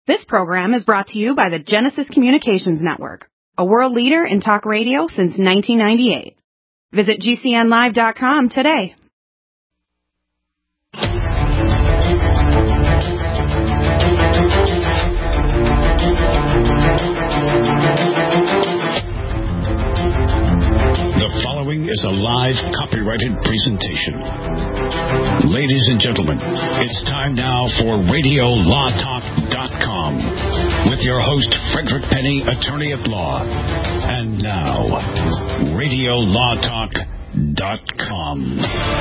This program is brought to you by the Genesis Communications Network, a world leader in talk radio since 1998. Visit GCNlive.com today. The following is a live copyrighted presentation. Ladies and gentlemen, it's time now for RadioLawTalk.com with your host, Frederick Penny, attorney at law. And now, RadioLawTalk.com.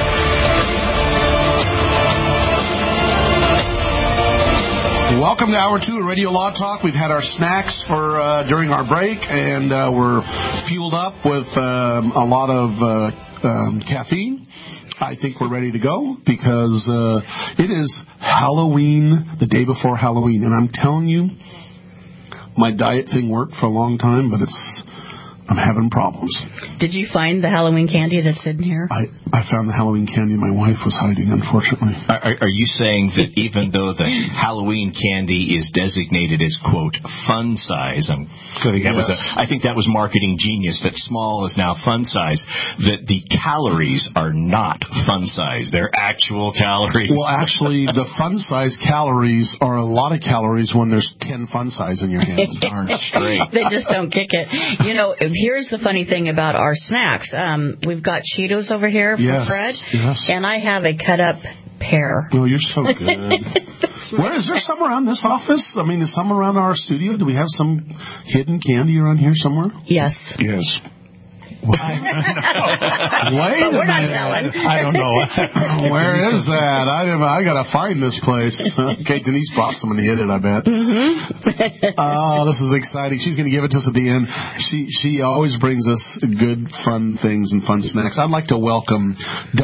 Welcome to Hour 2 of Radio Law Talk. We've had our snacks for during our break, and we're fueled up with a lot of caffeine. I think we're ready to go because it is Halloween, the day before Halloween. And I'm telling you, my diet thing worked for a long time, but I'm having problems. Did you find the Halloween candy that's in here? I found the Halloween candy my wife was hiding, unfortunately. Are you saying that even though the Halloween candy is designated as, quote, fun size, I think that was marketing genius, that small is now fun size, that the calories are not fun size. They're actual calories. Well, actually, the fun size calories are a lot of calories when there's 10 fun size in your hands. Darn straight. They just don't kick it. You know, here's the funny thing about our snacks. We've got Cheetos over here for Fred, and I have a cut-up pear. Oh, you're so good. Where is there some around this office? I mean, is some around our studio? Do we have some hidden candy around here somewhere? Yes. Yes. Wait but we're not telling. I don't know. Where is that? I gotta find this place. Okay, Denise brought some and hid it, I bet. Mm-hmm. Oh, this is exciting. She's gonna give it to us at the end. She always brings us good, fun things and fun snacks. I'd like to welcome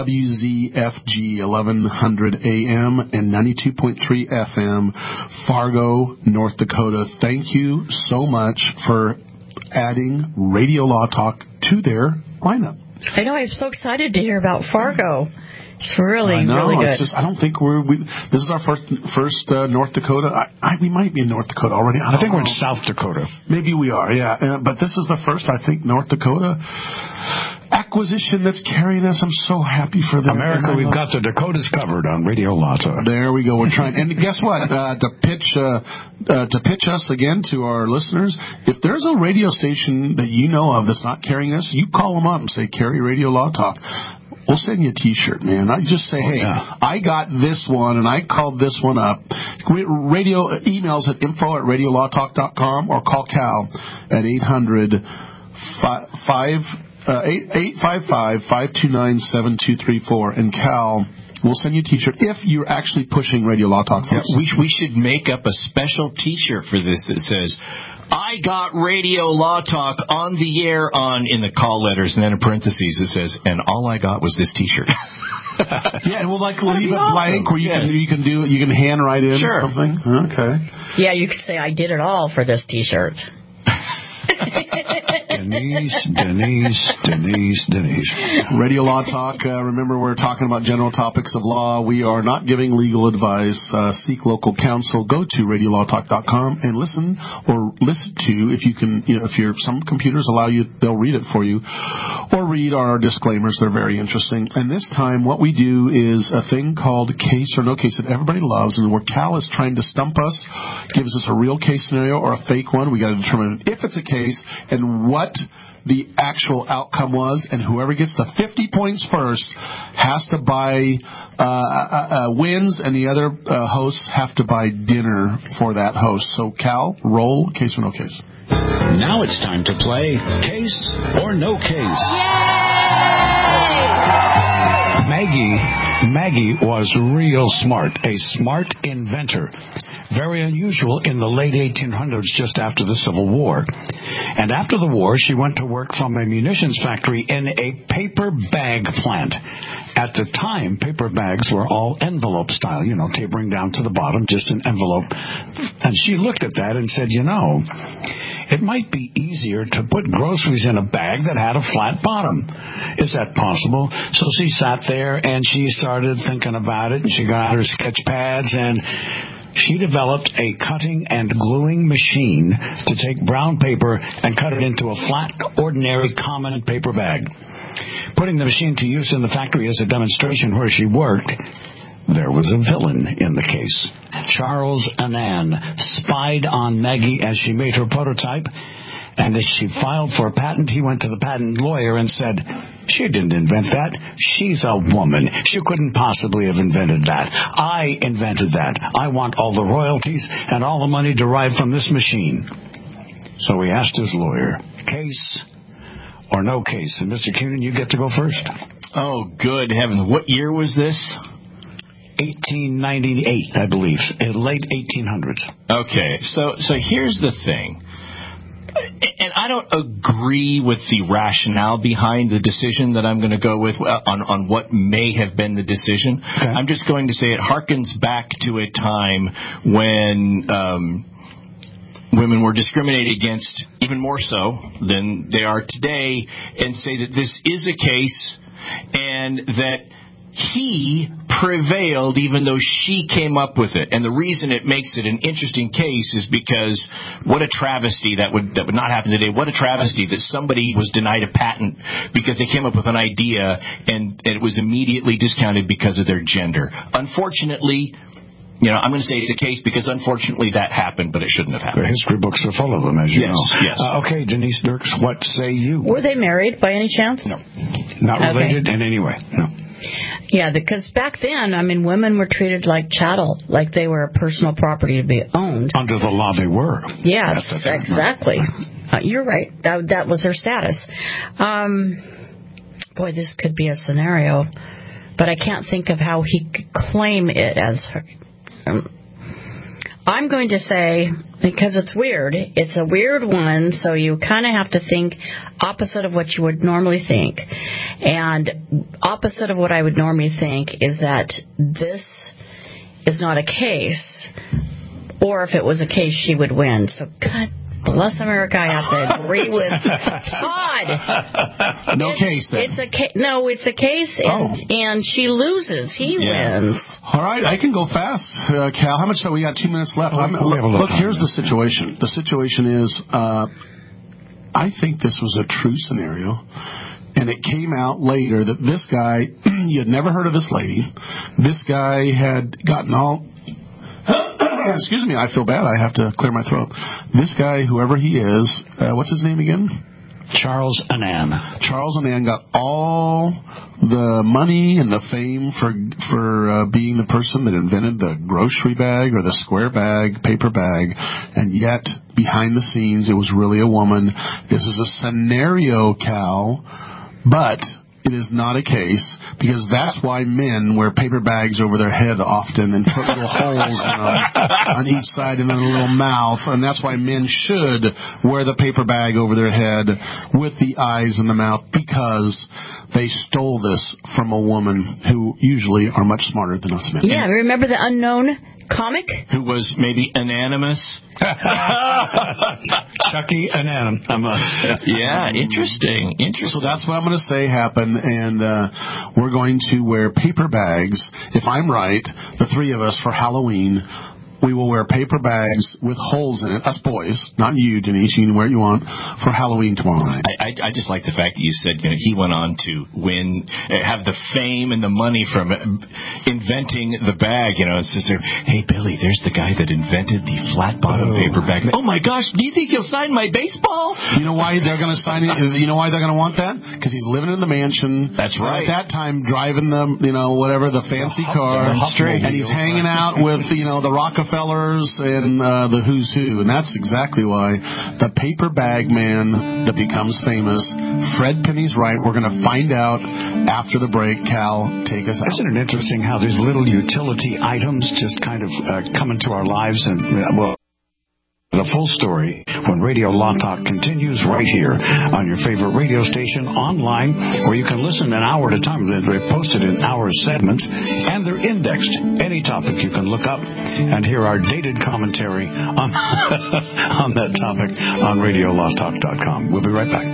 WZFG 1100 AM and 92.3 FM, Fargo, North Dakota. Thank you so much for adding Radio Law Talk to their lineup. I know. I'm so excited to hear about Fargo. It's really good. It's just, I don't think this is our first North Dakota. We might be in North Dakota already. I think we're in South Dakota. Maybe we are, yeah. But this is the first, I think, North Dakota acquisition that's carrying us. I'm so happy for them. America, we've got the Dakotas covered on Radio Law Talk. There we go. We're trying. And guess what? To pitch us again to our listeners, if there's a radio station that you know of that's not carrying us, you call them up and say, carry Radio Law Talk. We'll send you a T-shirt, man. I just say, I got this one, and I called this one up. Radio emails at info@radiolawtalk.com or call Cal at 855-529-7234. And Cal will send you a T-shirt if you're actually pushing Radio Law Talk. Yeah, we should make up a special T-shirt for this that says, I got Radio Law Talk on the air in the call letters, and then in parentheses it says, and all I got was this T-shirt. Yeah, and we'll leave it blank where you can handwrite in something. Okay. Yeah, you could say I did it all for this T-shirt. Denise. Radio Law Talk. Remember, we're talking about general topics of law. We are not giving legal advice. Seek local counsel. Go to RadioLawTalk.com and listen to, if you can, if some computers allow you, they'll read it for you. Or read our disclaimers. They're very interesting. And this time, what we do is a thing called Case or No Case that everybody loves, and where Cal is trying to stump us, gives us a real case scenario or a fake one. We got to determine if it's a case and what the actual outcome was, and whoever gets the 50 points first has to buy wins, and the other hosts have to buy dinner for that host. So, Cal, roll Case or No Case. Now it's time to play Case or No Case. Maggie was real smart, a smart inventor. Very unusual in the late 1800s, just after the Civil War. And after the war, she went to work from a munitions factory in a paper bag plant. At the time, paper bags were all envelope style, tapering down to the bottom, just an envelope. And she looked at that and said, it might be easier to put groceries in a bag that had a flat bottom. Is that possible? So she sat there and she started thinking about it, and she got her sketch pads, and she developed a cutting and gluing machine to take brown paper and cut it into a flat, ordinary, common paper bag. Putting the machine to use in the factory as a demonstration where she worked, there was a villain in the case. Charles Annan spied on Maggie as she made her prototype, and as she filed for a patent, he went to the patent lawyer and said, "She didn't invent that. She's a woman. She couldn't possibly have invented that. I invented that. I want all the royalties and all the money derived from this machine." So he asked his lawyer, case or no case? And Mr. Cunin, you get to go first. Oh, good heavens. What year was this? 1898, I believe. Late 1800s. Okay, so here's the thing. And I don't agree with the rationale behind the decision that I'm going to go with on what may have been the decision. Okay. I'm just going to say it harkens back to a time when women were discriminated against even more so than they are today, and say that this is a case and that he prevailed even though she came up with it. And the reason it makes it an interesting case is because what a travesty that would not happen today. What a travesty that somebody was denied a patent because they came up with an idea and it was immediately discounted because of their gender. Unfortunately, I'm going to say it's a case because unfortunately that happened, but it shouldn't have happened. The history books are full of them, as you know. Yes. Okay, Denise Dirks, what say you? Were they married by any chance? No. Not related in any way, no. Yeah, because back then, women were treated like chattel, like they were a personal property to be owned. Under the law, they were. Yes, exactly. You're right. That was their status. Boy, this could be a scenario, but I can't think of how he could claim it as her. I'm going to say, because it's weird, it's a weird one, so you kind of have to think opposite of what you would normally think. And opposite of what I would normally think is that this is not a case, or if it was a case, she would win. So, God bless America, I have to agree with Todd. No case, then. It's a case, and she loses. He wins. All right, I can go fast, Cal. How much? We got 2 minutes left. Look, here's the situation. The situation is, I think this was a true scenario, and it came out later that this guy, you had never heard of this lady. This guy had gotten all... Excuse me, I feel bad. I have to clear my throat. This guy, whoever he is, what's his name again? Charles Annan. Charles Annan got all the money and the fame for being the person that invented the grocery bag or the square bag, paper bag, and yet behind the scenes it was really a woman. This is a scenario, Cal, but it is not a case, because that's why men wear paper bags over their head often and put little holes in them on each side and then a little mouth, and that's why men should wear the paper bag over their head with the eyes and the mouth, because they stole this from a woman who usually are much smarter than us men. Yeah, remember the unknown comic? Who was maybe anonymous? Chucky Annan. Yeah, interesting. So that's what I'm going to say happened, and we're going to wear paper bags. If I'm right, the three of us for Halloween, we will wear paper bags with holes in it. Us boys, not you, Denise. You can wear what you want for Halloween tomorrow night. I just like the fact that you said he went on to have the fame and the money from inventing the bag. It's just, hey, Billy, there's the guy that invented the flat bottom paper bag. Oh my gosh, do you think he'll sign my baseball? You know why they're going to sign it? You know why they're going to want that? Because he's living in the mansion. That's right. At that time, driving the the fancy car, and he's hanging out with the Rockefellers and the who's who, and that's exactly why the paper bag man that becomes famous. Fred Penny's right. We're going to find out after the break. Cal, take us out. Isn't it interesting how these little utility items just kind of come into our lives and the full story when Radio Law Talk continues right here on your favorite radio station, online, where you can listen an hour at a time. They're posted in hour segments, and they're indexed. Any topic you can look up and hear our dated commentary on that topic on RadioLawTalk.com. We'll be right back.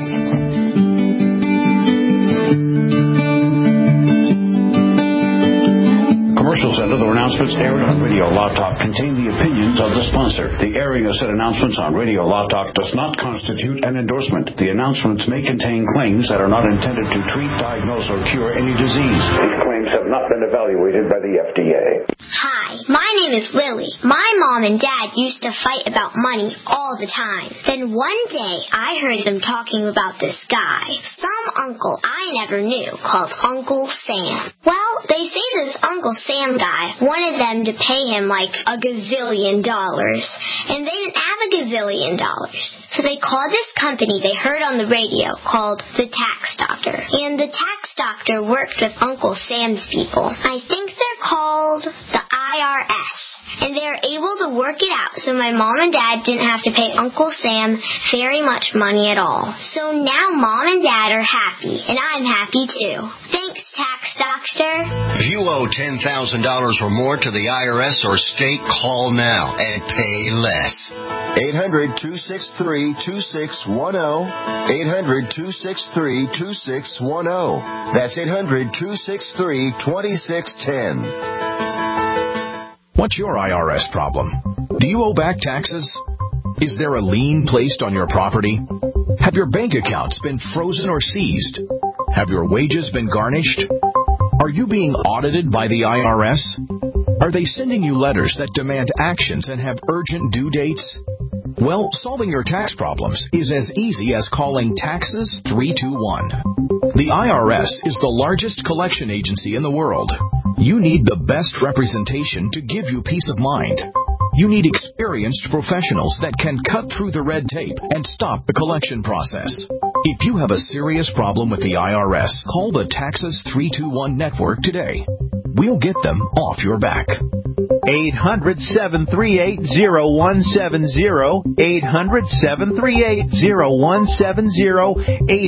Commercial Center, though we're now announcements aired on Radio Law Talk contain the opinions of the sponsor. The airing of said announcements on Radio Law Talk does not constitute an endorsement. The announcements may contain claims that are not intended to treat, diagnose, or cure any disease. These claims have not been evaluated by the FDA. Hi, my name is Lily. My mom and dad used to fight about money all the time. Then one day, I heard them talking about this guy, some uncle I never knew, called Uncle Sam. Well, they say this Uncle Sam guy wanted them to pay him like $1 gazillion, and they didn't have $1 gazillion. So they called this company they heard on the radio called the Tax Doctor. And the Tax Doctor worked with Uncle Sam's people. I think they're called the IRS. And they were able to work it out so my mom and dad didn't have to pay Uncle Sam very much money at all. So now mom and dad are happy, and I'm happy too. Thanks, Tax Doctor. If you owe $10,000 or more to the IRS or state, call now and pay less. 800-263-2610. 800-263-2610. That's 800-263-2610. What's your IRS problem? Do you owe back taxes? Is there a lien placed on your property? Have your bank accounts been frozen or seized? Have your wages been garnished? Are you being audited by the IRS? Are they sending you letters that demand actions and have urgent due dates? Well, solving your tax problems is as easy as calling Taxes 321. The IRS is the largest collection agency in the world. You need the best representation to give you peace of mind. You need experienced professionals that can cut through the red tape and stop the collection process. If you have a serious problem with the IRS, call the Taxes 321 network today. We'll get them off your back. 800-738-0170. 800-738-0170.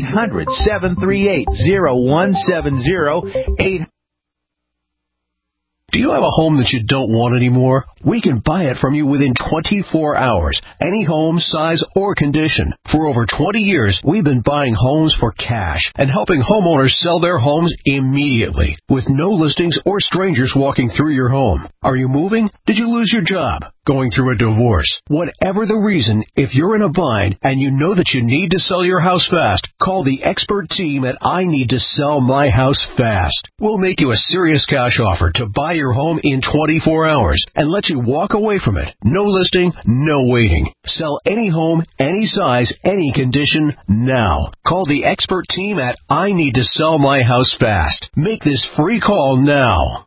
800-738-0170. Do you have a home that you don't want anymore? We can buy it from you within 24 hours. Any home, size, or condition. For over 20 years, we've been buying homes for cash and helping homeowners sell their homes immediately with no listings or strangers walking through your home. Are you moving? Did you lose your job? Going through a divorce? Whatever the reason, if you're in a bind and you know that you need to sell your house fast, call the expert team at I Need to Sell My House Fast. We'll make you a serious cash offer to buy your home in 24 hours and let you walk away from it. No listing, no waiting. Sell any home, any size, any condition, now. Call the expert team at I Need to Sell My House Fast. Make this free call now.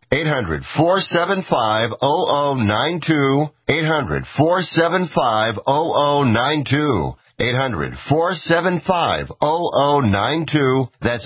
800-475-0092. 800-475-0092. 800-475-0092. That's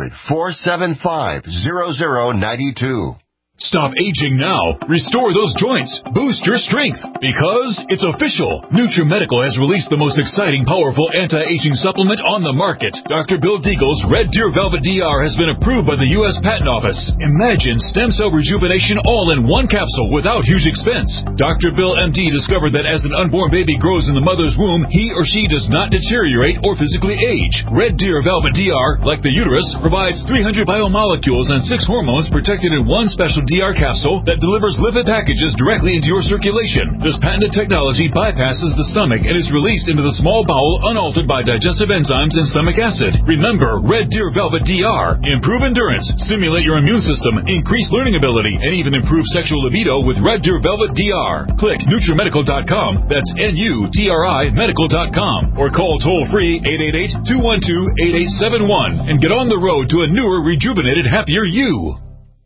800-475-0092. Stop aging now. Restore those joints. Boost your strength. Because it's official. NutriMedical has released the most exciting, powerful anti-aging supplement on the market. Dr. Bill Deagle's Red Deer Velvet DR has been approved by the U.S. Patent Office. Imagine stem cell rejuvenation all in one capsule without huge expense. Dr. Bill MD discovered that as an unborn baby grows in the mother's womb, he or she does not deteriorate or physically age. Red Deer Velvet DR, like the uterus, provides 300 biomolecules and 6 hormones protected in one special DR capsule that delivers lipid packages directly into your circulation. This patented technology bypasses the stomach and is released into the small bowel unaltered by digestive enzymes and stomach acid. Remember, Red Deer Velvet DR. Improve endurance, stimulate your immune system, increase learning ability, and even improve sexual libido with Red Deer Velvet DR. Click NutriMedical.com, that's NUTRI Medical.com, or call toll-free 888-212-8871 and get on the road to a newer, rejuvenated, happier you.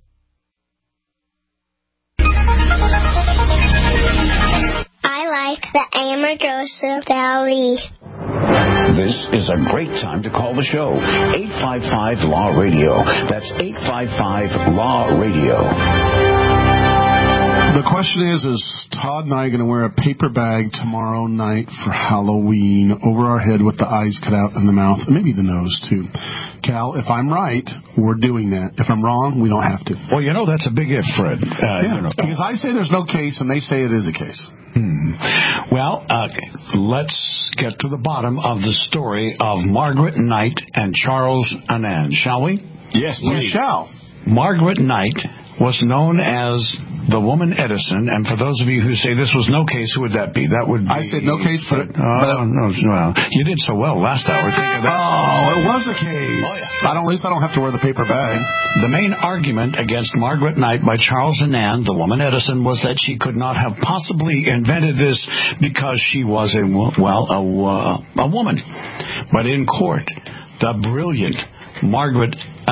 The Amargosa Valley. This is a great time to call the show. 855-LAW-RADIO. That's 855-LAW-RADIO. The question is Todd and I going to wear a paper bag tomorrow night for Halloween over our head with the eyes cut out and the mouth, and maybe the nose, too? Cal, if I'm right, we're doing that. If I'm wrong, we don't have to. Well, that's a big if, Fred. Because I say there's no case, and they say it is a case. Well, let's get to the bottom of the story of Margaret Knight and Charles Anand, shall we? Yes, please. We shall. Margaret Knight was known as the woman Edison, and for those of you who say this was no case, who would that be? That would be... I said no case, but no, you did so well last hour. Think of that. Oh, it was a case. Oh, yeah. At least I don't have to wear the paper bag. The main argument against Margaret Knight by Charles Annan, the woman Edison, was that she could not have possibly invented this because she was a woman. But in court, the brilliant Margaret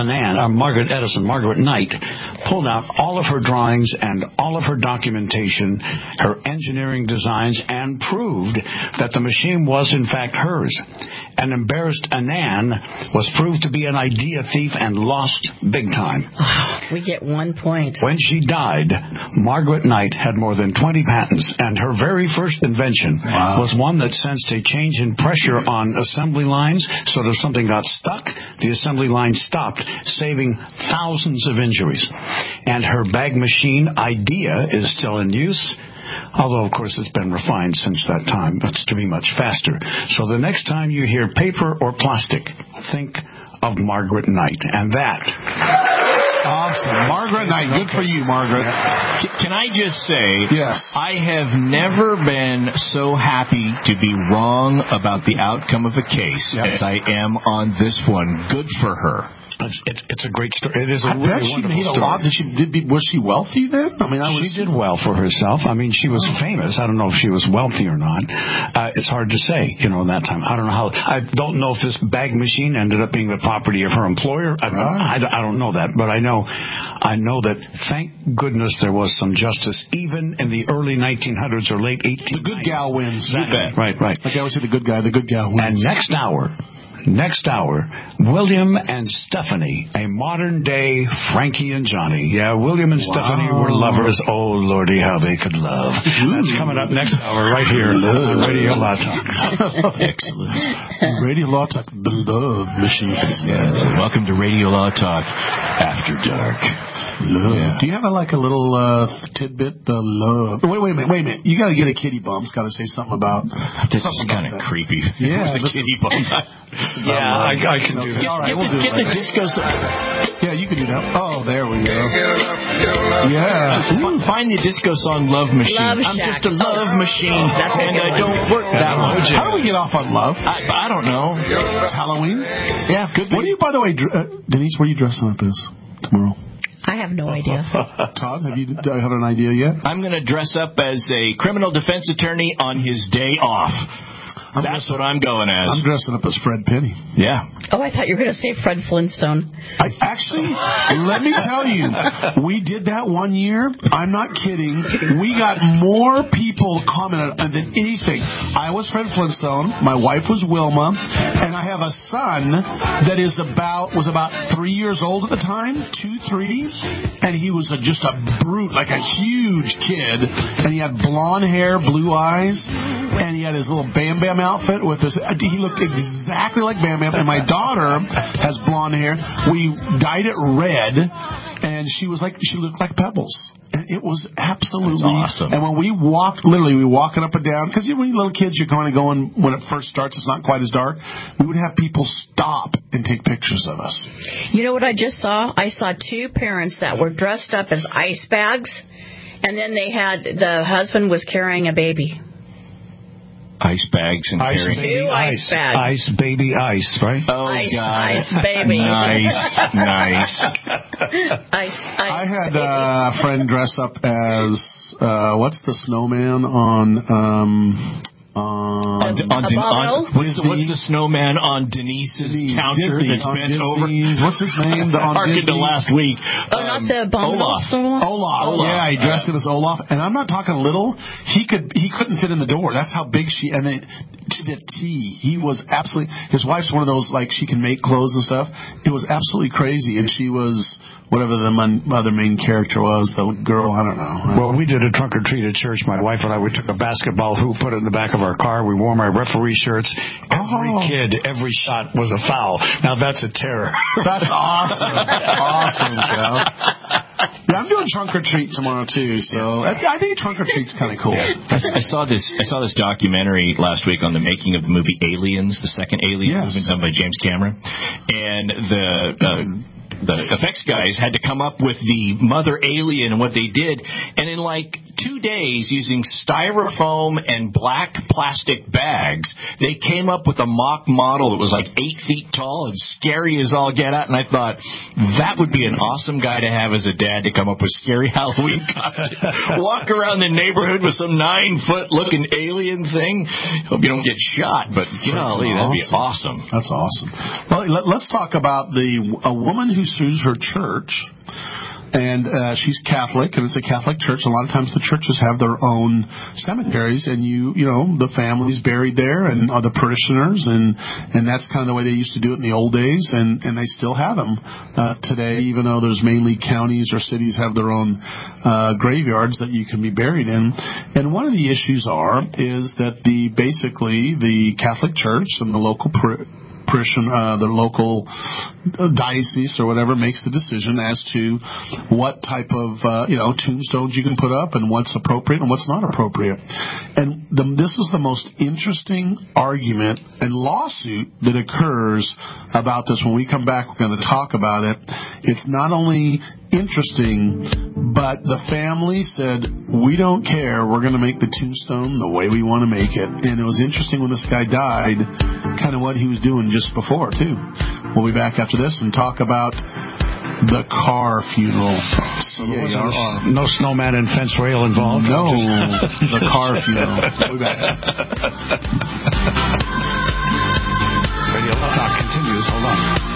Knight pulled out all of her drawings and all of her documentation, her engineering designs, and proved that the machine was in fact hers. An embarrassed Annan was proved to be an idea thief and lost big time. We get 1 point. When she died, Margaret Knight had more than 20 patents, and her very first invention was one that sensed a change in pressure on assembly lines, so that if something got stuck, the assembly line stopped, saving thousands of injuries. And her bag machine idea is still in use, although, of course, it's been refined since that time. It's to be much faster. So the next time you hear paper or plastic, think of Margaret Knight. And that... Awesome. Margaret Knight. Good for you, Margaret. Can I just say, yes, I have never been so happy to be wrong about the outcome of a case as I am on this one. Good for her. It's a great story. It is a really bet she wonderful made a story. lot. Was she wealthy then? I mean, she did well for herself. I mean, she was famous. I don't know if she was wealthy or not. It's hard to say, in that time. I don't know how. I don't know if this bag machine ended up being the property of her employer. I don't know that, but I know that. Thank goodness there was some justice, even in the early 1900s or late 1800s. The good gal wins. Right. Like I always say, the good gal wins. And Next hour, William and Stephanie, a modern-day Frankie and Johnny. Yeah, William and Stephanie were lovers. Oh, Lordy, how they could love. That's coming up next hour right here on Radio Law Talk. Excellent. Radio Law Talk, the love machine. Yes. Welcome to Radio Law Talk After Dark. Love. Yeah. Do you have a little tidbit? The love. Wait a minute. You got to get a kitty bum. It's got to say something about. This is kind of creepy. Yeah, it was a kitty bum. I can do that. All right, we'll do it. Get the disco song. Yeah, you can do that. Oh, there we go. Yeah. Find the disco song Love Machine. I'm just a love machine, and I don't work that much. How do we get off on love? I don't know. It's Halloween? Yeah, could be. What are you, by the way, Denise, what are you dressing up as tomorrow? I have no idea. Todd, have you had an idea yet? I'm going to dress up as a criminal defense attorney on his day off. That's what I'm going as. I'm dressing up as Fred Penny. Yeah. Oh, I thought you were going to say Fred Flintstone. Actually, let me tell you, we did that one year. I'm not kidding. We got more people commented than anything. I was Fred Flintstone. My wife was Wilma. And I have a son that was about 3 years old at the time, 2, 3. And he was just a brute, like a huge kid. And he had blonde hair, blue eyes. And he had his little Bam Bam outfit with his. He looked exactly like Bam Bam. And my daughter has blonde hair. We dyed it red, and she looked like Pebbles. And it was absolutely awesome. And when we walked, literally, we were walking up and down, because when you're little kids, you're kind of going, when it first starts, it's not quite as dark. We would have people stop and take pictures of us. You know what I just saw? I saw 2 parents that were dressed up as ice bags, and then the husband was carrying a baby. Ice bags and carrying 2 ice bags. Ice, baby, ice, right? Oh, ice, God. Ice, baby. Nice. Ice. I had a friend dress up as, what's the snowman on what's the snowman on Denise's counter that's bent over? What's his name? Harkened to last week. Not the Olaf. Olaf. Yeah, he dressed him as Olaf, and I'm not talking little. He couldn't fit in the door. That's how big she. And then to the T, he was absolutely. His wife's one of those she can make clothes and stuff. It was absolutely crazy, and she was whatever the other main character was. The girl, I don't know. Well, we did a trunk or treat at church. My wife and I, we took a basketball hoop, put it in the back of our car. We wore my referee shirts. Every kid, every shot was a foul. Now that's a terror. That's awesome. Awesome, Joe. Yeah, I'm doing trunk or treat tomorrow too. So I think trunk or treat's kind of cool. Yeah. I saw this documentary last week on the making of the movie Aliens, the second Alien movie done by James Cameron, and effects guys had to come up with the mother alien and what they did, and in like 2 days, using styrofoam and black plastic bags, they came up with a mock model that was like 8 feet tall and scary as all get out. And I thought that would be an awesome guy to have as a dad, to come up with scary Halloween costumes. Walk around the neighborhood with some 9-foot looking alien thing. Hope you don't get shot, but golly, that'd be awesome. That's awesome. Well, let's talk about a woman who sues her church. And she's Catholic, and it's a Catholic church. A lot of times the churches have their own cemeteries, and you know, the family's buried there, and the parishioners, and that's kind of the way they used to do it in the old days, and they still have them today, even though there's mainly counties or cities have their own graveyards that you can be buried in. And one of the issues is that basically the Catholic Church and the local the local diocese or whatever makes the decision as to what type of tombstones you can put up and what's appropriate and what's not appropriate. And this is the most interesting argument and lawsuit that occurs about this. When we come back, we're going to talk about it. It's not only interesting, but the family said, we don't care, we're going to make the tombstone the way we want to make it. And it was interesting when this guy died, kind of what he was doing just before, too. We'll be back after this and talk about the car funeral. So no snowman and fence rail involved? No, the car funeral. We'll be back. Radio Talk continues. Hold on.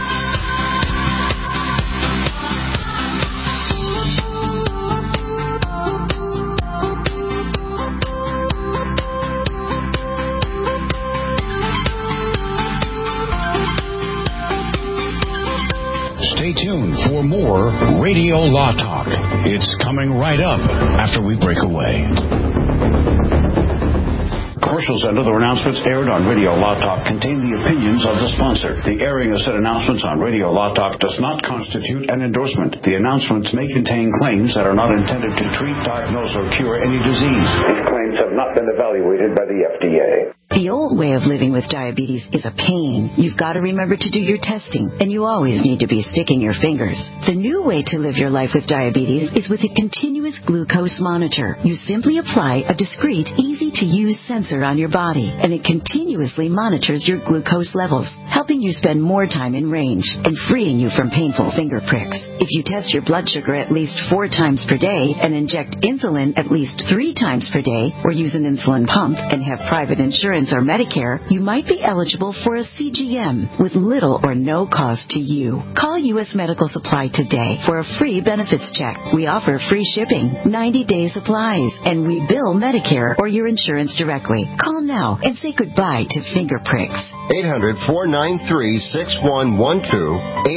Stay tuned for more Radio Law Talk. It's coming right up after we break away. Commercials and other announcements aired on Radio Law Talk contain the opinions of the sponsor. The airing of said announcements on Radio Law Talk does not constitute an endorsement. The announcements may contain claims that are not intended to treat, diagnose, or cure any disease. These claims have not been evaluated by the FDA. The old way of living with diabetes is a pain. You've got to remember to do your testing, and you always need to be sticking your fingers. The new way to live your life with diabetes is with a continuous glucose monitor. You simply apply a discreet, easy-to-use sensor on your body, and it continuously monitors your glucose levels, helping you spend more time in range and freeing you from painful finger pricks. If you test your blood sugar at least 4 times per day and inject insulin at least 3 times per day, or use an insulin pump and have private insurance or Medicare, you might be eligible for a CGM with little or no cost to you. Call U.S. Medical Supply today for a free benefits check. We offer free shipping, 90-day supplies, and we bill Medicare or your insurance directly. Call now and say goodbye to finger pricks. 800-493-6112.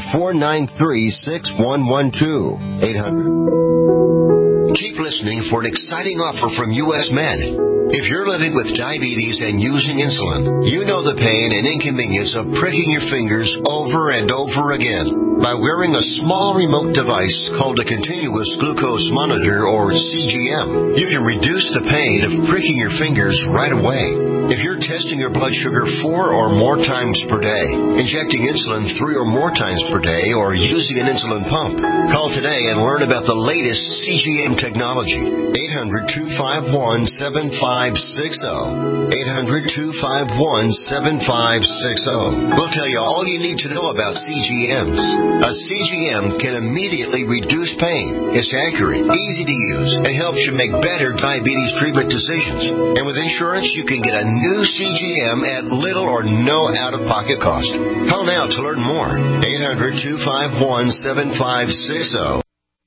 800-493-6112. 800. Keep listening for an exciting offer from U.S. Med. If you're living with diabetes and using insulin, you know the pain and inconvenience of pricking your fingers over and over again. By wearing a small remote device called a continuous glucose monitor, or CGM, you can reduce the pain of pricking your fingers right away. If you're testing your blood sugar 4 or more times per day, injecting insulin 3 or more times per day, or using an insulin pump, call today and learn about the latest CGM technology. 800-251-7560. 800-251-7560. We'll tell you all you need to know about CGMs. A CGM can immediately reduce pain. It's accurate, easy to use, and helps you make better diabetes treatment decisions. And with insurance, you can get a new CGM at little or no out-of-pocket cost. Call now to learn more. 800-251-7560.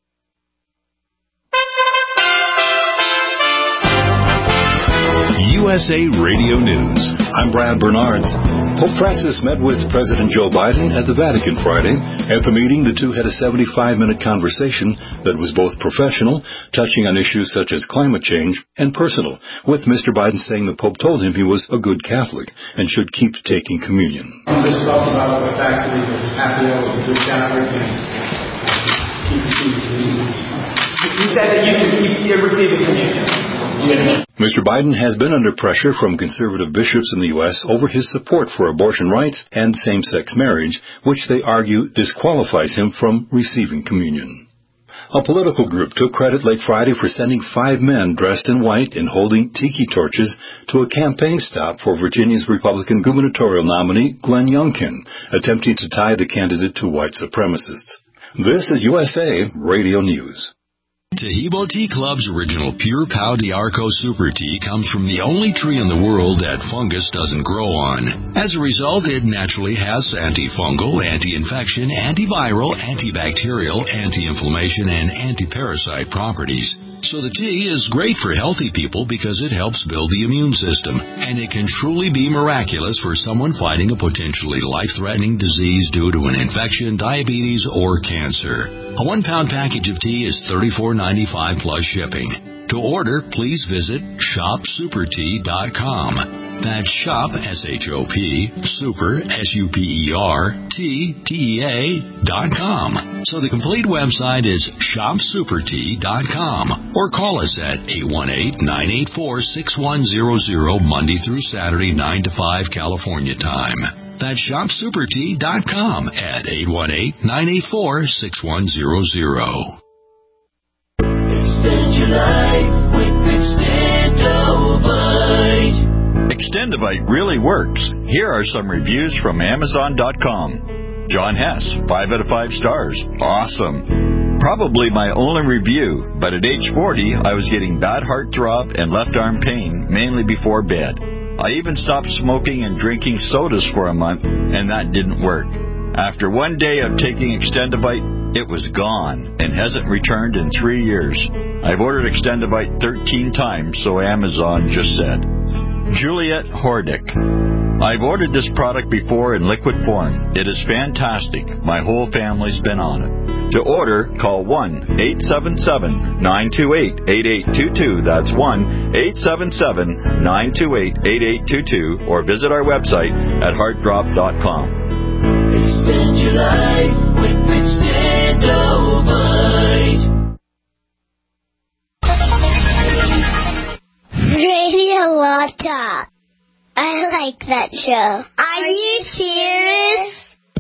USA Radio News. I'm Brad Bernards. Pope Francis met with President Joe Biden at the Vatican Friday. At the meeting, the two had a 75-minute conversation that was both professional, touching on issues such as climate change, and personal, with Mr. Biden saying the Pope told him he was a good Catholic and should keep taking communion. We just talked about the fact that he was happy I was a good Catholic and keep communion. He said that you should keep receiving communion. Mr. Biden has been under pressure from conservative bishops in the U.S. over his support for abortion rights and same-sex marriage, which they argue disqualifies him from receiving communion. A political group took credit late Friday for sending 5 men dressed in white and holding tiki torches to a campaign stop for Virginia's Republican gubernatorial nominee, Glenn Youngkin, attempting to tie the candidate to white supremacists. This is USA Radio News. Taheebo Tea Club's original Pure Pau d'Arco Super Tea comes from the only tree in the world that fungus doesn't grow on. As a result, it naturally has antifungal, anti-infection, antiviral, antibacterial, anti-inflammation, and anti-parasite properties. So the tea is great for healthy people because it helps build the immune system, and it can truly be miraculous for someone fighting a potentially life-threatening disease due to an infection, diabetes, or cancer. A 1-pound package of tea is $34.95 plus shipping. To order, please visit shopsupertea.com. That's shop, S-H-O-P, super, S-U-P-E-R, T-T-E-A.com. So the complete website is shopsupertea.com, or call us at 818-984-6100 Monday through Saturday, 9 to 5 California time. That's shopsupertea.com at 818-984-6100. Extend your life with Extendovite. Extendovite really works. Here are some reviews from Amazon.com. John Hess, 5 out of 5 stars. Awesome. Probably my only review, but at age 40, I was getting bad heartthrob and left arm pain, mainly before bed. I even stopped smoking and drinking sodas for a month, and that didn't work. After one day of taking Extendovite, it was gone and hasn't returned in 3 years. I've ordered Extendovite 13 times, so Amazon just said. Juliet Hordick. I've ordered this product before in liquid form. It is fantastic. My whole family's been on it. To order, call 1-877-928-8822. That's 1-877-928-8822. Or visit our website at heartdrop.com. Extend your life with Extendovite. Radio Law Talk. I like that show. Are you serious?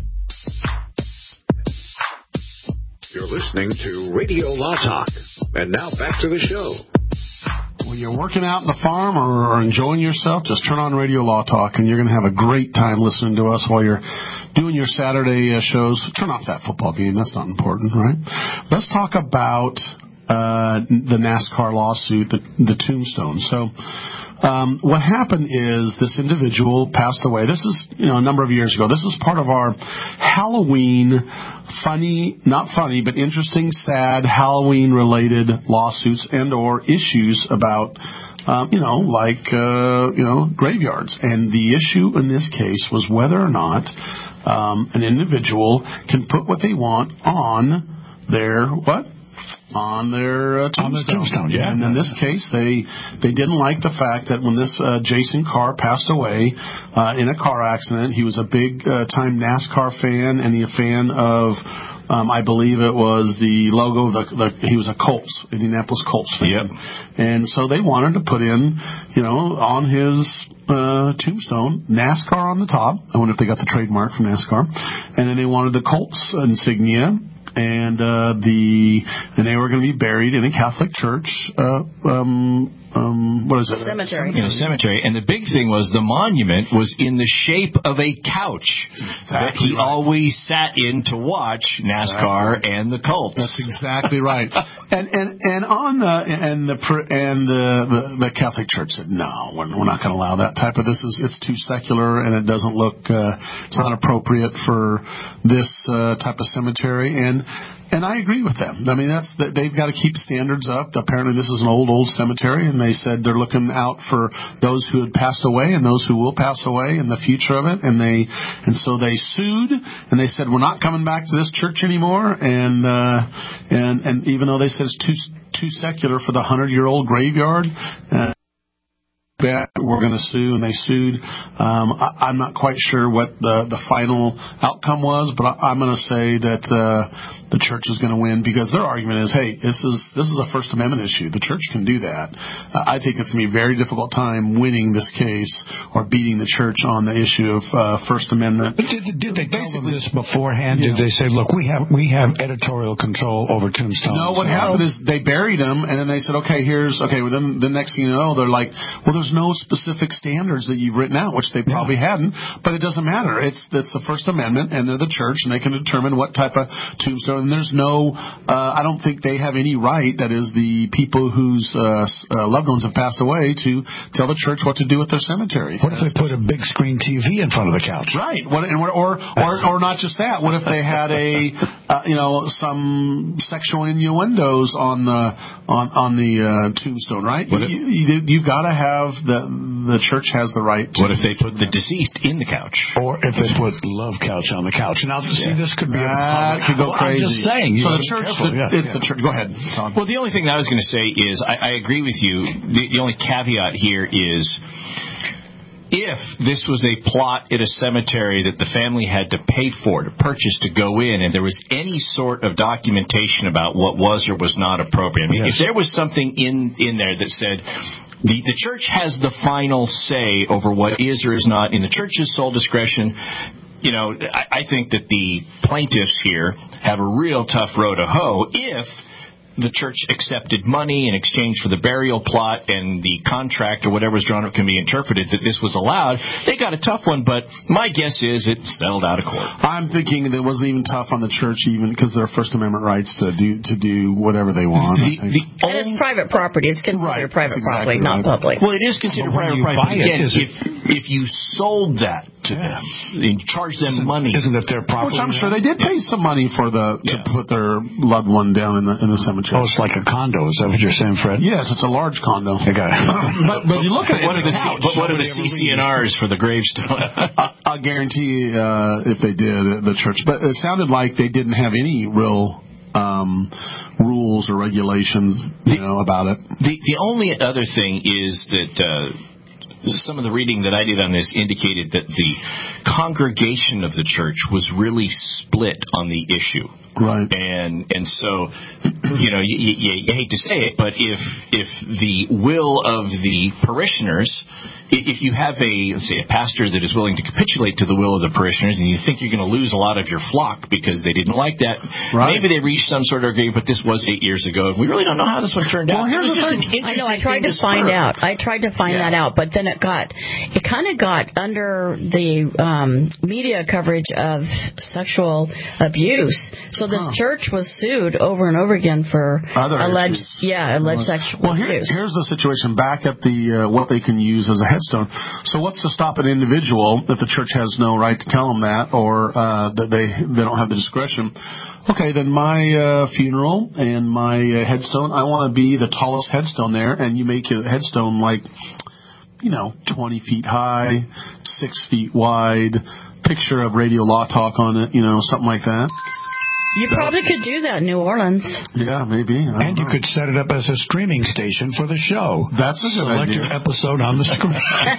You're listening to Radio Law Talk. And now back to the show. When you're working out in the farm or enjoying yourself, just turn on Radio Law Talk, and you're going to have a great time listening to us while you're doing your Saturday shows. Turn off that football game. That's not important, right? Let's talk about the NASCAR lawsuit, the Tombstone. So what happened is this individual passed away. This is a number of years ago. This was part of our Halloween not funny, but interesting, sad Halloween-related lawsuits and or issues about graveyards. And the issue in this case was whether or not an individual can put what they want on their tombstone. Yeah. And in this case, they didn't like the fact that when this Jason Carr passed away in a car accident, he was a big time NASCAR fan and a fan of I believe it was the logo he was a Indianapolis Colts fan. Yep. And so they wanted to put in, on his tombstone, NASCAR on the top. I wonder if they got the trademark from NASCAR. And then they wanted the Colts insignia. And they were going to be buried in a Catholic church. What is it? Cemetery. Cemetery. And the big thing was the monument was in the shape of a couch that he always sat in to watch NASCAR and the Colts. That's exactly right. The Catholic Church said, no, we're not going to allow that type of this. It's too secular and it doesn't look. It's not appropriate for this type of cemetery. And I agree with them. I mean, they've got to keep standards up. Apparently, this is an old cemetery, and they said they're looking out for those who had passed away and those who will pass away and the future of it. And so they sued, and they said, we're not coming back to this church anymore. And even though they said it's too secular for the 100-year-old graveyard. bet we're going to sue, and they sued. I'm not quite sure what the final outcome was, but I'm going to say that the church is going to win, because their argument is, hey, this is a First Amendment issue. The church can do that. I think it's going to be a very difficult time winning this case or beating the church on the issue of First Amendment. But did they tell them this beforehand? Yeah. Did they say, look, we have editorial control over Tombstone? No, what happened is they buried them, and then they said, well, then the next thing you know, they're like, well, there's no specific standards that you've written out, which they probably hadn't, but it doesn't matter. It's the First Amendment, and they're the church, and they can determine what type of tombstone. And there's no, I don't think they have any right, that is the people whose loved ones have passed away, to tell the church what to do with their cemetery. What if they put a big screen TV in front of the couch? Right. Or not just that. What if they had some sexual innuendos on the tombstone, right? You've got to have the church has the right to. What if they put the deceased in the couch? Or if they put Love Couch on the couch? Now, see, this could be could go crazy. I'm just saying. So the church, it's the church. Go ahead, Tom. Well, the only thing that I was going to say is I agree with you. The only caveat here is, if this was a plot in a cemetery that the family had to pay for, to purchase, to go in, and there was any sort of documentation about what was or was not appropriate, I mean, if there was something in there that said the church has the final say over what is or is not in the church's sole discretion, I think that the plaintiffs here have a real tough row to hoe if the church accepted money in exchange for the burial plot, and the contract or whatever was drawn up can be interpreted that this was allowed. They got a tough one, but my guess is it settled out of court. I'm thinking it wasn't even tough on the church, even because their First Amendment rights to do whatever they want. And it's private property. It's considered private property, not public. Well, it is considered private property. Again, if you sold that to them and charged them money, isn't it their property? Which I'm sure they did pay some money to put their loved one down in the cemetery. Oh, it's like a condo. Is that what you're saying, Fred? Yes, it's a large condo. I got it. but you look at it. What are the CC&Rs for the gravestone? I guarantee if they did, the church. But it sounded like they didn't have any real rules or regulations about it. The only other thing is that some of the reading that I did on this indicated that the congregation of the church was really split on the issue. Right. And so, you hate to say it, but if the will of the parishioners, if you have let's say a pastor that is willing to capitulate to the will of the parishioners, and you think you're going to lose a lot of your flock because they didn't like that, maybe they reached some sort of agreement, but this was 8 years ago, and we really don't know how this one turned out. Here's just an interesting I know, I tried to find out. I tried to find that out, but then it kind of got under the media coverage of sexual abuse. So this church was sued over and over again for alleged sexual abuse. Here's the situation back at the what they can use as a headstone. So what's to stop an individual if the church has no right to tell them that, or that they don't have the discretion? Okay, then my funeral and my headstone, I want to be the tallest headstone there, and you make a headstone like 20 feet high, 6 feet wide, picture of Radio Law Talk on it, something like that. You probably could do that in New Orleans. Yeah, maybe. And you could set it up as a streaming station for the show. That's a good idea. Select your episode on the screen.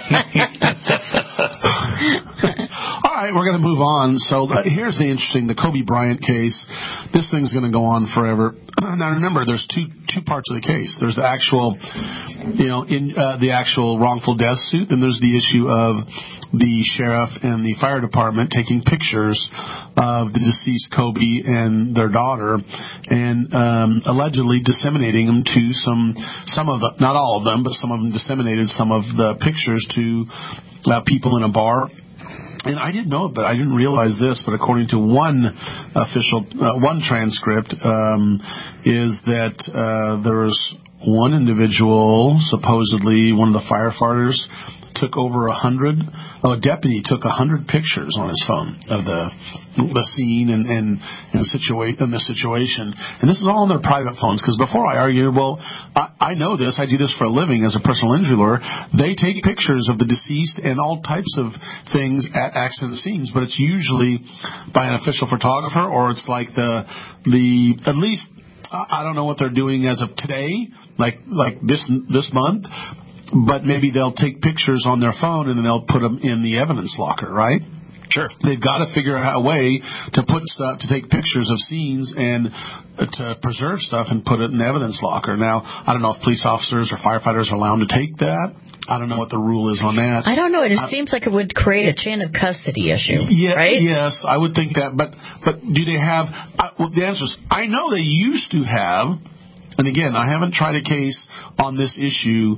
All right, we're going to move on. So here's the Kobe Bryant case. This thing's going to go on forever. Now remember, there's two parts of the case. There's the actual, the actual wrongful death suit, and there's the issue of the sheriff and the fire department taking pictures of the deceased Kobe and their daughter, and allegedly disseminating them to some of them, not all of them, but some of them disseminated some of the pictures to people in a bar. And I didn't know it, but I didn't realize this, but according to one transcript, is that there was one individual, supposedly one of the firefighters, took over 100. A deputy took 100 pictures on his phone of the scene and the situation. And this is all on their private phones, because before I argued, I know this. I do this for a living as a personal injury lawyer. They take pictures of the deceased and all types of things at accident scenes, but it's usually by an official photographer, or it's like the at least. I don't know what they're doing as of today, like this month. but maybe they'll take pictures on their phone and then they'll put them in the evidence locker, right? Sure. They've got to figure out a way to put stuff, to take pictures of scenes and to preserve stuff and put it in the evidence locker. Now, I don't know if police officers or firefighters are allowed to take that. I don't know what the rule is on that. I don't know. It seems like it would create a chain of custody issue, right? Yes, I would think that. But do they have... well, the answer is, I know they used to have... And again, I haven't tried a case on this issue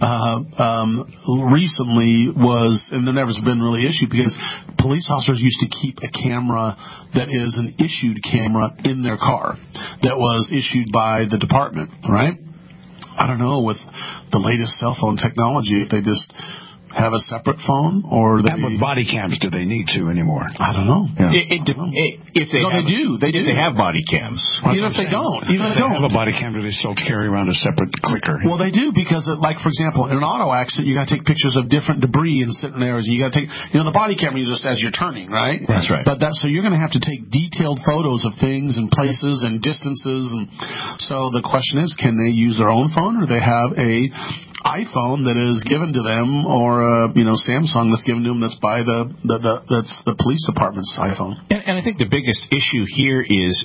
recently, and there never's been really issue because police officers used to keep a camera that is an issued camera in their car that was issued by the department, right? I don't know, with the latest cell phone technology, if they just have a separate phone, or and with body cams, do they need to anymore? I don't know. Yeah. If they do. If they have body cams. Even if they don't. Even if they don't have a body cam, do they still carry around a separate clicker? Well, they do, because, like, for example, in an auto accident, you got to take pictures of different debris in certain areas. You got to take, the body camera is just as you're turning, right? That's right. But so you're going to have to take detailed photos of things and places and distances, and so the question is, can they use their own phone, or they have a iPhone that is given to them, or Samsung that's given to them, that's by that's the police department's iPhone. And I think the biggest issue here is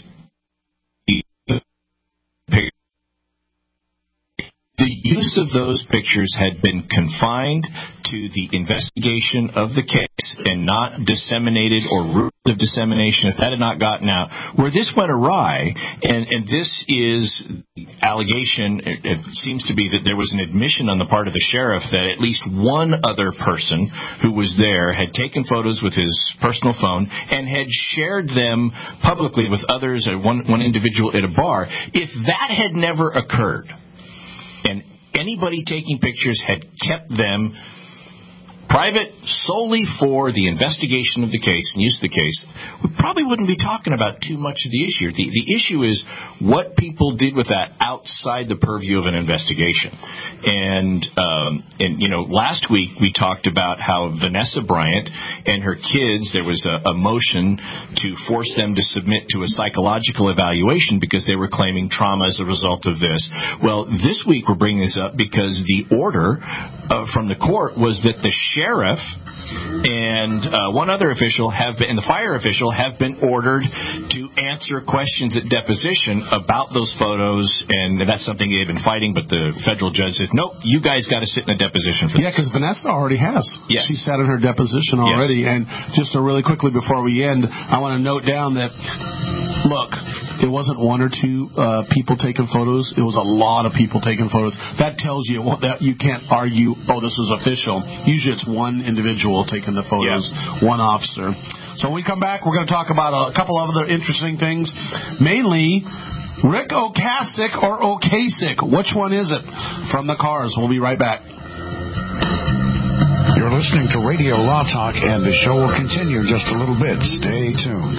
the use of those pictures had been confined to the investigation of the case and not disseminated, or route of dissemination, if that had not gotten out. Where this went awry, and this is allegation, it seems to be that there was an admission on the part of the sheriff that at least one other person who was there had taken photos with his personal phone and had shared them publicly with others, one individual at a bar. If that had never occurred, and anybody taking pictures had kept them private solely for the investigation of the case and use of the case, we probably wouldn't be talking about too much of the issue. The issue is what people did with that outside the purview of an investigation. And last week we talked about how Vanessa Bryant and her kids, there was a motion to force them to submit to a psychological evaluation because they were claiming trauma as a result of this. Well, this week we're bringing this up because the order from the court was that the sheriff and one other official and the fire official have been ordered to answer questions at deposition about those photos, and that's something they've been fighting, but the federal judge said, nope, you guys got to sit in a deposition for this. Yeah, because Vanessa already has. Yes. She sat in her deposition already. Yes. And just really quickly before we end, I want to note down that, look, it wasn't one or two people taking photos. It was a lot of people taking photos. That tells you that you can't argue, this was official. Usually it's one individual taking the photos, one officer. So when we come back, we're going to talk about a couple of other interesting things. Mainly, Rick Ocasek or Ocasek. Which one is it? From the Cars. We'll be right back. You're listening to Radio Law Talk, and the show will continue in just a little bit. Stay tuned.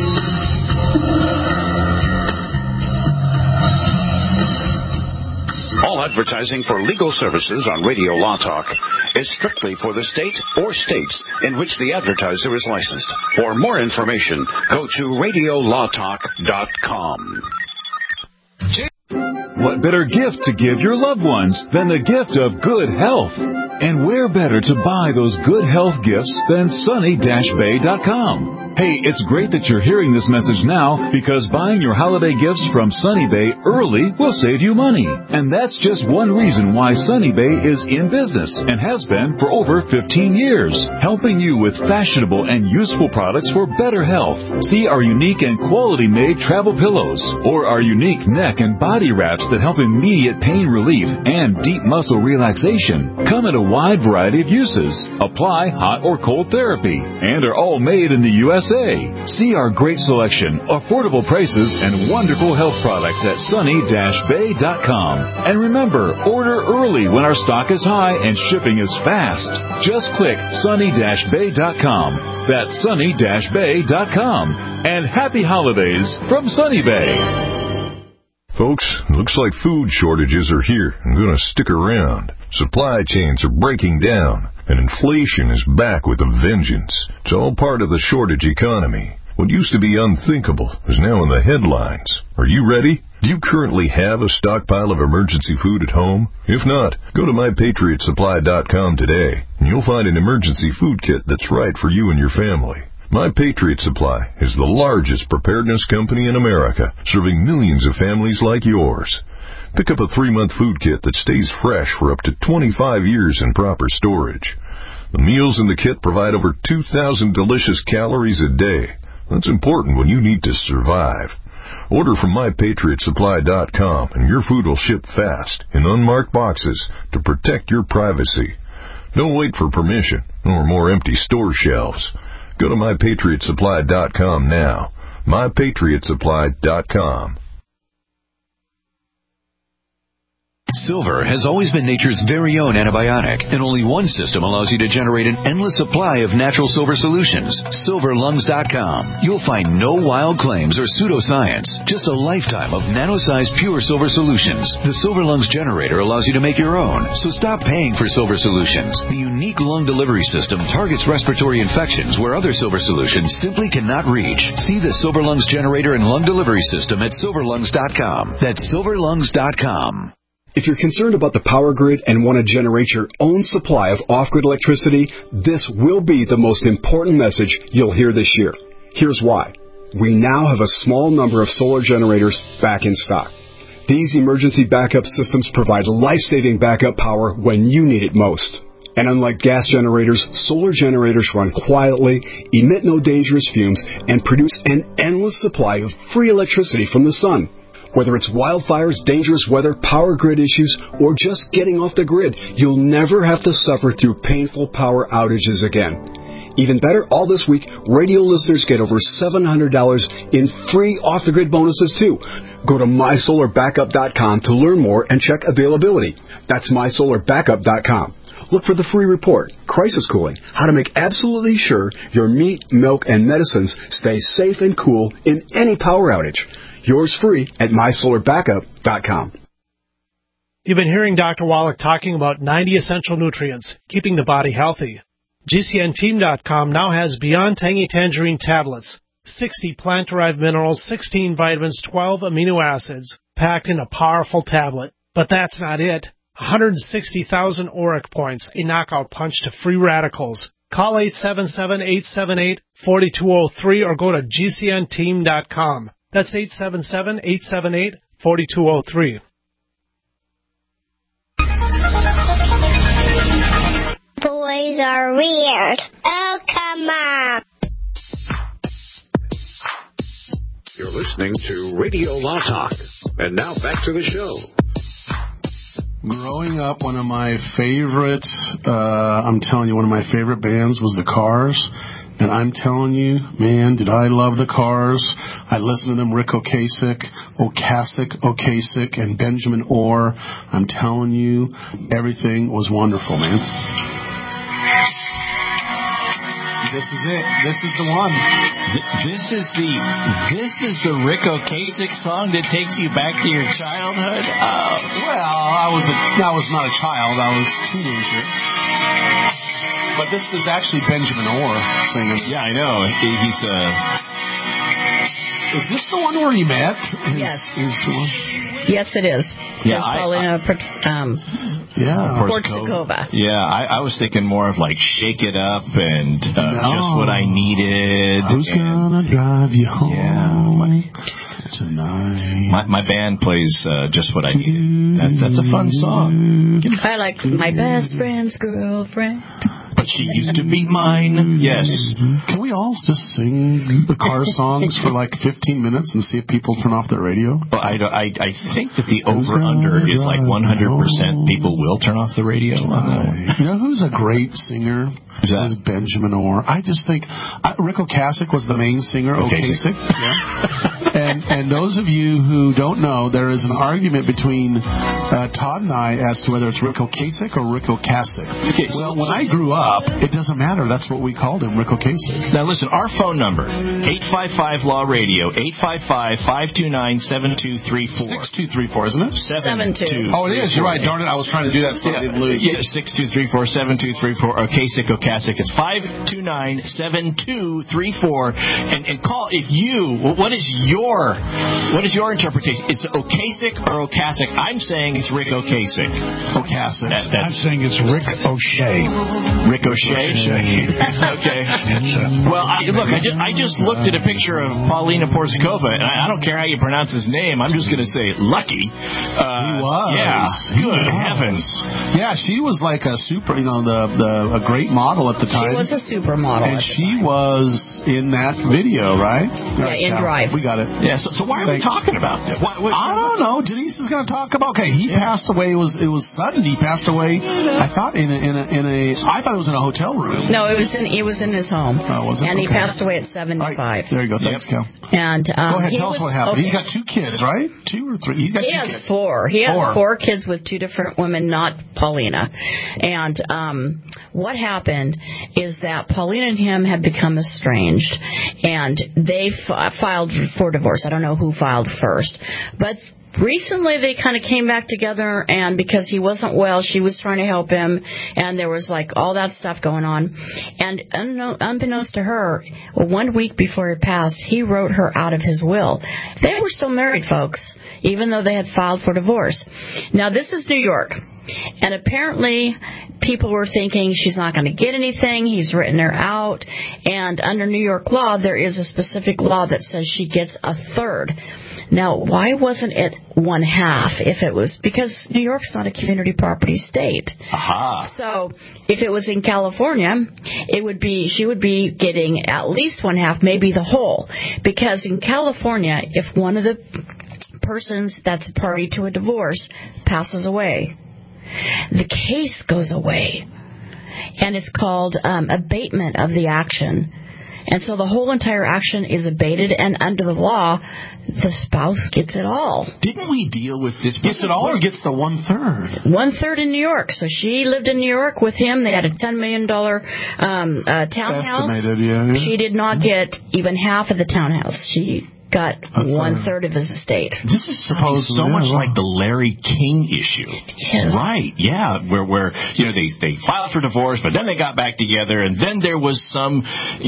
All advertising for legal services on Radio Law Talk is strictly for the state or states in which the advertiser is licensed. For more information, go to radiolawtalk.com. What better gift to give your loved ones than the gift of good health? And where better to buy those good health gifts than sunny-bay.com? Hey, it's great that you're hearing this message now, because buying your holiday gifts from Sunny Bay early will save you money. And that's just one reason why Sunny Bay is in business and has been for over 15 years, helping you with fashionable and useful products for better health. See our unique and quality-made travel pillows, or our unique neck and body wraps that help immediate pain relief and deep muscle relaxation. Come in a wide variety of uses, apply hot or cold therapy, and are all made in the USA. See our great selection, affordable prices, and wonderful health products at sunny-bay.com. And remember, order early when our stock is high and shipping is fast. Just click sunny-bay.com. That's sunny-bay.com. And happy holidays from Sunny Bay. Folks, looks like food shortages are here and going to stick around. Supply chains are breaking down, and inflation is back with a vengeance. It's all part of the shortage economy. What used to be unthinkable is now in the headlines. Are you ready? Do you currently have a stockpile of emergency food at home? If not, go to MyPatriotSupply.com today, and you'll find an emergency food kit that's right for you and your family. My Patriot Supply is the largest preparedness company in America, serving millions of families like yours. Pick up a 3-month food kit that stays fresh for up to 25 years in proper storage. The meals in the kit provide over 2,000 delicious calories a day. That's important when you need to survive. Order from MyPatriotSupply.com and your food will ship fast in unmarked boxes to protect your privacy. Don't wait for permission or more empty store shelves. Go to MyPatriotSupply.com now. MyPatriotSupply.com. Silver has always been nature's very own antibiotic, and only one system allows you to generate an endless supply of natural silver solutions. SilverLungs.com. You'll find no wild claims or pseudoscience, just a lifetime of nano-sized pure silver solutions. The Silver Lungs generator allows you to make your own, so stop paying for silver solutions. The unique lung delivery system targets respiratory infections where other silver solutions simply cannot reach. See the Silver Lungs generator and lung delivery system at SilverLungs.com. That's SilverLungs.com. If you're concerned about the power grid and want to generate your own supply of off-grid electricity, this will be the most important message you'll hear this year. Here's why. We now have a small number of solar generators back in stock. These emergency backup systems provide life-saving backup power when you need it most. And unlike gas generators, solar generators run quietly, emit no dangerous fumes, and produce an endless supply of free electricity from the sun. Whether it's wildfires, dangerous weather, power grid issues, or just getting off the grid, you'll never have to suffer through painful power outages again. Even better, all this week, radio listeners get over $700 in free off-the-grid bonuses, too. Go to MySolarBackup.com to learn more and check availability. That's MySolarBackup.com. Look for the free report, Crisis Cooling, how to make absolutely sure your meat, milk, and medicines stay safe and cool in any power outage. Yours free at MySolarBackup.com. You've been hearing Dr. Wallach talking about 90 essential nutrients, keeping the body healthy. GCNteam.com now has Beyond Tangy Tangerine tablets, 60 plant-derived minerals, 16 vitamins, 12 amino acids, packed in a powerful tablet. But that's not it. 160,000 auric points, a knockout punch to free radicals. Call 877-878-4203 or go to GCNteam.com. That's 877-878-4203. Boys are weird. Oh, come on. You're listening to Radio Law Talk. And now back to the show. Growing up, one of my favorite, one of my favorite bands was the Cars. And I'm telling you, man, did I love the Cars. I listened to them, Rick Ocasek, and Benjamin Orr. I'm telling you, everything was wonderful, man. This is it. This is the one. This is the Rick Ocasek song that takes you back to your childhood? Oh. Well, I was not a child. I was a teenager. But this is actually Benjamin Orr singing. Yeah, I know. Is this the one where he met? Yes. Yes, it is. Yeah, Portakova. Yeah, I was thinking more of like Shake It Up and Just What I Needed. Who's gonna drive you home? Yeah, tonight? My band plays Just What I Needed. That's a fun song. I like My Best Friend's Girlfriend. But she used to be mine. Yes. Can we all just sing the Car songs for like 15 minutes and see if people turn off their radio? Well, I think that the over-under is like 100% people will turn off the radio on that one. You know who's a great singer? Is Benjamin Orr. I just think Rick Ocasek was the main singer. Ocasek. Yeah. And those of you who don't know, there is an argument between Todd and I as to whether it's Rick Ocasek or Rick Ocasek. Okay, well, when I grew up, it doesn't matter. That's what we called him, Rick Ocasek. Now listen, our phone number, 855-LAW-RADIO, 855-529-7234. 6234, isn't it? 72. Oh, it is. You're right. Darn it. I was trying to do that so I didn't lose. Yeah, 6234-7234. Ocasek. It's 529-7234. And call if what is your interpretation? Is it Ocasek or Ocasek? I'm saying it's Rick Ocasek. Ocasek. I'm saying it's Rick O'Shea. Rick O'Shea? Okay. Well, I just looked at a picture of Paulina Porizkova, and I don't care how you pronounce his name. I'm just going to say Lucky. He was. Yeah. Good heavens. Yeah, she was like a super, a great model at the time. She was a supermodel. And she was in that video, right? Yeah, in Drive. We got it. Yeah. So why are we talking about this? I don't know. Denise is going to talk about. Okay, he passed away. It was sudden. He passed away. I thought I thought it was in a hotel room. No, it was in his home. Oh, was it? And he passed away at 75. Right. There you go. Thanks, Cal. And go ahead. Tell us what happened. He's got 2 kids, right? 2 or 3. He's got 2 kids. He has 4. He has 4 kids with 2 different women, not Paulina. And what happened is that Paulina and him had become estranged, and they filed for divorce. I don't know who filed first, but recently they kind of came back together, and because he wasn't well, she was trying to help him, and there was like all that stuff going on. And unbeknownst to her, 1 week before he passed, he wrote her out of his will. They were still married, folks, even though they had filed for divorce. Now, this is New York, and apparently people were thinking she's not going to get anything. He's written her out, and under New York law, there is a specific law that says she gets a third. Now, why wasn't it 1/2? If it was because New York's not a community property state. Aha. So if it was in California, she would be getting at least 1/2, maybe the whole. Because in California, if one of the persons that's party to a divorce passes away, the case goes away, and it's called abatement of the action. And so the whole entire action is abated, and under the law, the spouse gets it all. Didn't we deal with this? Gets it all or gets the 1/3? 1/3 in New York. So she lived in New York with him. They had a $10 million townhouse. Estimated, yeah. She did not get even half of the townhouse. She got 1/3 of his estate. This is supposed so much like the Larry King issue. Yes. Right, yeah, where they filed for divorce, but then they got back together, and then there was some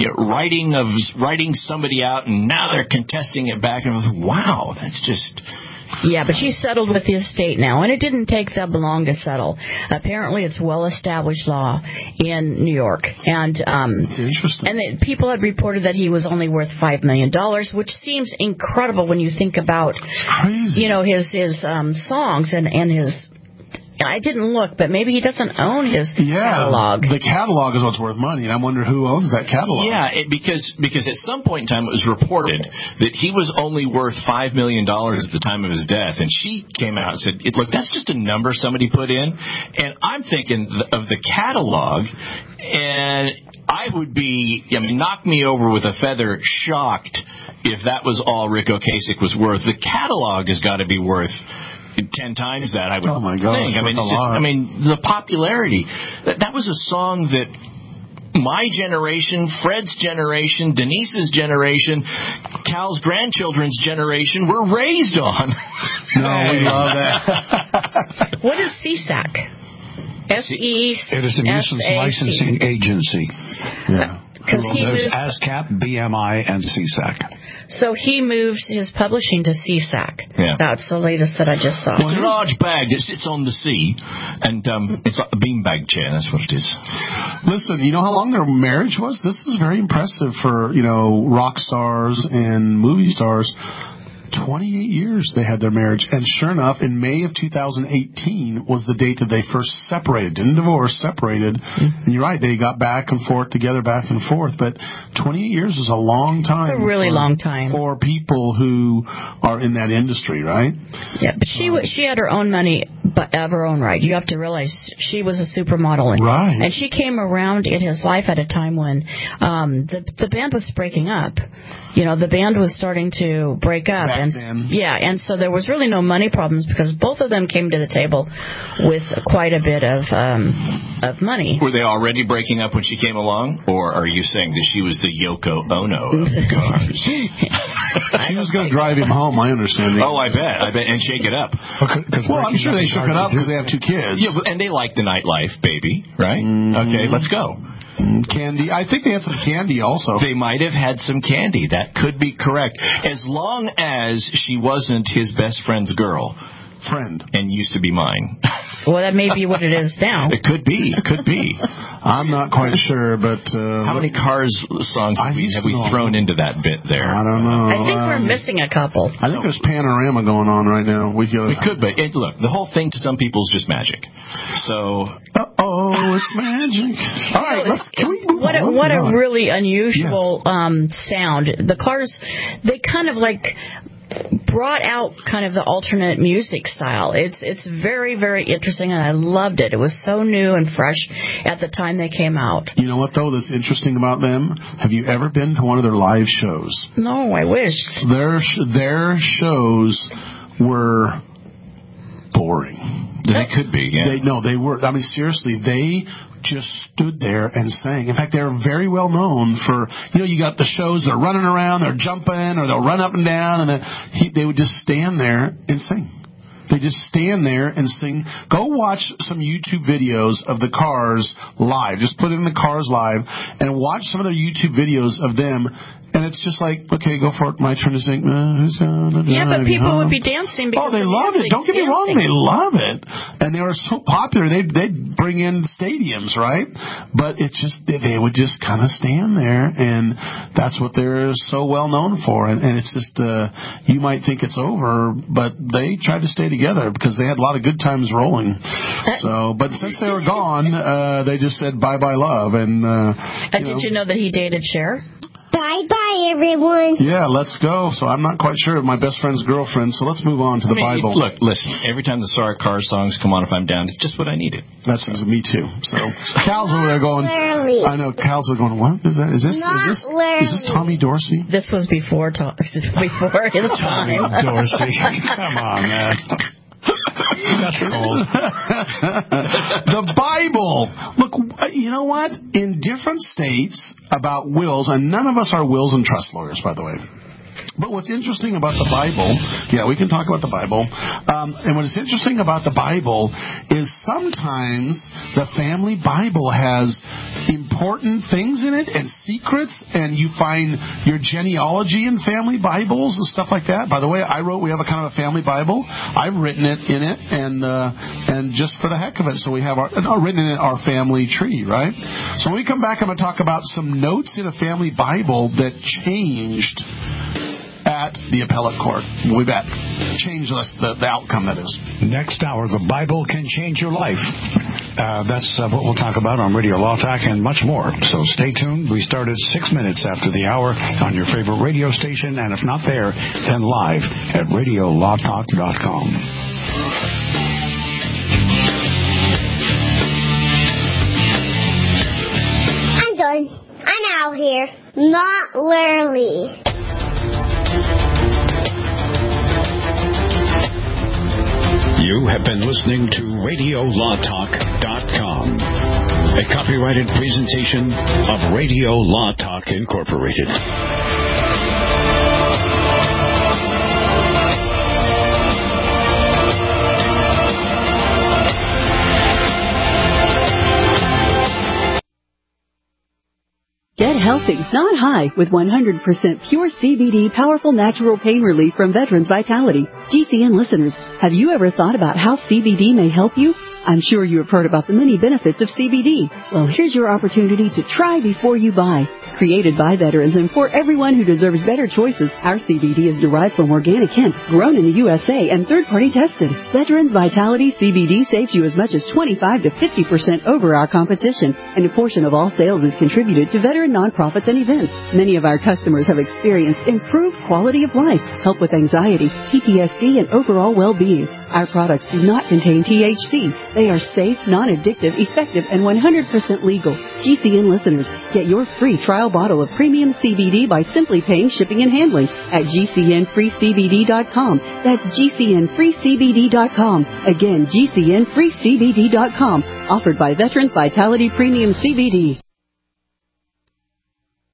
writing somebody out, and now they're contesting it back, and I was like, wow, that's just... Yeah, but she settled with the estate now, and it didn't take them long to settle. Apparently, it's well-established law in New York, and it's interesting. And people had reported that he was only worth $5 million, which seems incredible when you think about, his songs and his. I didn't look, but maybe he doesn't own his catalog. The catalog is what's worth money, and I wonder who owns that catalog. Yeah, because at some point in time it was reported that he was only worth $5 million at the time of his death, and she came out and said, look, that's just a number somebody put in, and I'm thinking of the catalog, and I would be, knock me over with a feather, shocked if that was all Rick Ocasek was worth. The catalog has got to be worth 10 times that, I would think. The popularity. That was a song that my generation, Fred's generation, Denise's generation, Cal's grandchildren's generation were raised on. No, we love that. What is CSAC? It is a nuisance licensing agency. Yeah. There's ASCAP, BMI, and CSAC. So he moved his publishing to CSAC. Yeah. That's the latest that I just saw. It's a large bag that sits on the sea, and it's like a beanbag chair. That's what it is. Listen, you know how long their marriage was? This is very impressive for, rock stars and movie stars. 28 years they had their marriage, and sure enough, in May of 2018 was the date that they first separated. Didn't divorce, separated. And you're right, they got back and forth together, back and forth. But 28 years is a long time. It's a really long time for people who are in that industry, right? Yeah, but she had her own money, but of her own right. You have to realize she was a supermodel, and she came around in his life at a time when the band was breaking up. The band was starting to break up. And so there was really no money problems because both of them came to the table with quite a bit of money. Were they already breaking up when she came along, or are you saying that she was the Yoko Ono of cars? She was going to drive him home, my understanding. Oh, I bet, and shake it up. Well, I'm sure they shook it up because they have 2 kids. Yeah, and they like the nightlife, baby, right? Okay, let's go. Candy. I think they had some candy also. They might have had some candy. That could be correct. As long as she wasn't his best friend's girl. And used to be mine. Well, that may be what it is now. It could be. I'm not quite sure, but... how many Cars songs have we thrown into that bit there? I don't know. I think we're missing a couple. I think there's Panorama going on right now. We could, but look, the whole thing to some people is just magic. So... it's magic. All right, can we move on? What a really unusual sound. The Cars, they kind of like... brought out kind of the alternate music style. It's very, very interesting, and I loved it. It was so new and fresh at the time they came out. You know what, though, that's interesting about them? Have you ever been to one of their live shows? No, I wish. Their shows were boring. They could be, yeah. They were. I mean, seriously, they just stood there and sang. In fact, they're very well known for, you got the shows, they're running around, they're jumping, or they'll run up and down, and then they would just stand there and sing. They just stand there and sing. Go watch some YouTube videos of the Cars live. Just put in the Cars live and watch some of their YouTube videos of them. And it's just like, okay, go for it. My turn to sing. Yeah, but people would be dancing because they love it. Don't get me wrong, they love it. And they were so popular, they'd bring in stadiums, right? But it's just, they would just kind of stand there, and that's what they're so well known for. And it's just, you might think it's over, but they tried to stay together because they had a lot of good times rolling. But since they were gone, they just said bye-bye love. And did you know that he dated Cher? Bye-bye, everyone. Yeah, let's go. So I'm not quite sure of my best friend's girlfriend, so let's move on to the Bible. Look, listen, every time the Cars songs come on, if I'm down, it's just what I needed. That's me too. So Cal's over there going, I know, Cal's are going, what is that? Is this Tommy Dorsey? This was before his time. Dorsey. Come on, man. That's cool. The Bible. Look, you know what? In different states about wills, and none of us are wills and trust lawyers, by the way. But what's interesting about the Bible, we can talk about the Bible, and what is interesting about the Bible is sometimes the family Bible has important things in it and secrets, and you find your genealogy in family Bibles and stuff like that. By the way, we have a kind of a family Bible. I've written it in it, and just for the heck of it, so we have written in it our family tree, right? So when we come back, I'm going to talk about some notes in a family Bible that changed at the appellate court. We'll be back. Change the outcome, that is. Next hour, the Bible can change your life. That's what we'll talk about on Radio Law Talk and much more. So stay tuned. We start at 6 minutes after the hour on your favorite radio station, and if not there, then live at RadioLawTalk.com. I'm done. I'm out here. Not literally. You have been listening to RadioLawTalk.com, a copyrighted presentation of Radio Law Talk Incorporated. Get healthy, not high, with 100% pure CBD powerful natural pain relief from Veterans Vitality. GCN listeners, have you ever thought about how CBD may help you? I'm sure you have heard about the many benefits of CBD. Well, here's your opportunity to try before you buy. Created by veterans and for everyone who deserves better choices, our CBD is derived from organic hemp, grown in the USA, and third-party tested. Veterans Vitality CBD saves you as much as 25 to 50% over our competition, and a portion of all sales is contributed to veteran nonprofits and events. Many of our customers have experienced improved quality of life, help with anxiety, PTSD, and overall well-being. Our products do not contain THC. They are safe, non-addictive, effective, and 100% legal. GCN listeners, get your free trial bottle of premium CBD by simply paying shipping and handling at GCNFreeCBD.com. That's GCNFreeCBD.com. Again, GCNFreeCBD.com. Offered by Veterans Vitality Premium CBD.